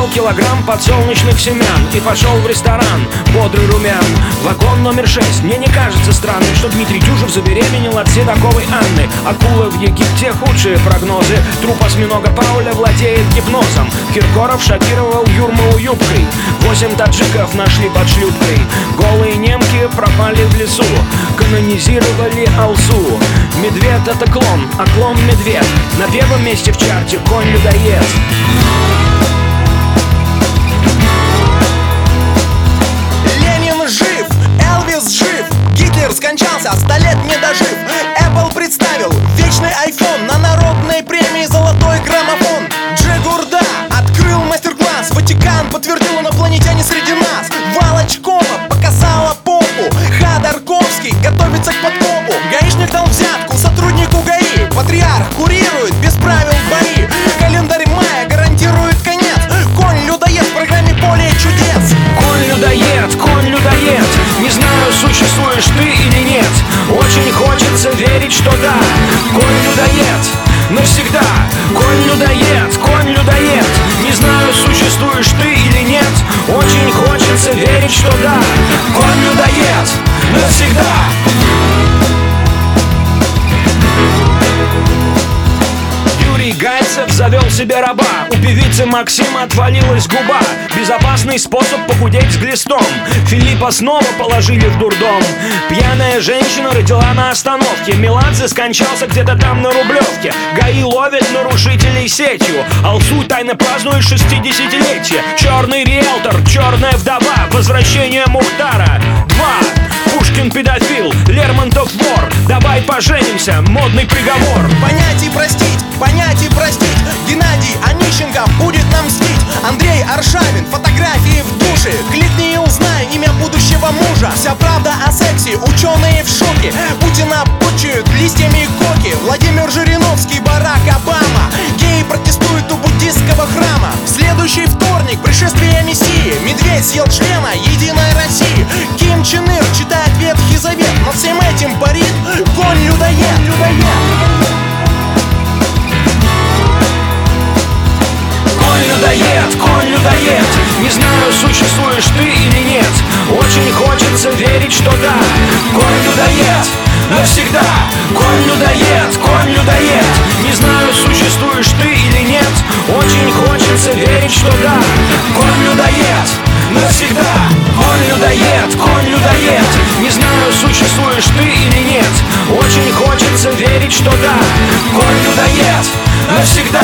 Взял килограмм подсолнечных семян и пошел в ресторан, бодрый румян. Вагон номер 6. Мне не кажется странным, что Дмитрий Дюжев забеременел от седоковой Анны. Акулы в Египте, худшие прогнозы. Труп осьминога Пауля владеет гипнозом. Киркоров шокировал Юрмалу юбкой. 8 таджиков нашли под шлюпкой. Голые немки пропали в лесу. Канонизировали Алсу. Медведь — это клон, а клон — медведь. На первом месте в чарте конь-людоед. Ленин жив, Элвис жив, Гитлер скончался, 100 лет не дожив. Apple представил вечный iPhone, на народной премии золотой граммофон. Джигурда открыл мастер-класс, Ватикан подтвердил, инопланетяне среди нас. Волочкова показала попу, Ходорковский готовится к подкопу. Гаишник дал взятку сотруднику ГАИ, патриарх курирует без правил бои. Календарь мая гарантирует конец, конь-людоед в программе «Поле чудес». Конь-людоед, конь-людоед, не знаю, существуешь ты или нет. Очень хочется верить, что да. Конь-людоед, навсегда. Конь-людоед, конь-людоед, не знаю, существуешь ты или нет. Очень хочется верить, что да. Конь-людоед, навсегда. Гайцев завел себе раба. У певицы Максима отвалилась губа. Безопасный способ похудеть с глистом. Филиппа снова положили в дурдом. Пьяная женщина родила на остановке. Меладзе скончался где-то там на Рублевке. ГАИ ловит нарушителей сетью. Алсу тайно празднует 60-летие. Черный риэлтор, черная вдова. Возвращение Мухтара 2. Пушкин педофил, Лермонтов вор. Давай поженимся, модный приговор. Понять и простить, Геннадий Онищенко будет нам мстить. Андрей Аршавин, фотографии в душе. Кликни и узнай имя будущего мужа. Вся правда о сексе, ученые в шоке. Путина почуют листьями коки. Владимир Жириновский, Барак Обама. Геи протестуют у буддистского храма. В следующий вторник пришествие Мессии. Медведь съел члена Единой России. Ким Чен Ир читает Ветхий Завет. Над всем этим парит конь-людоед. Конь-людоед, конь-людоед, не знаю, существуешь ты или нет. Очень хочется верить, что да. Конь-людоед, навсегда. Конь-людоед, конь-людоед, не знаю, существуешь ты или нет. Очень хочется верить, что да. Конь-людоед, навсегда. Конь-людоед, конь-людоед, не знаю, существуешь ты или нет. Очень хочется верить, что да. Конь-людоед, навсегда.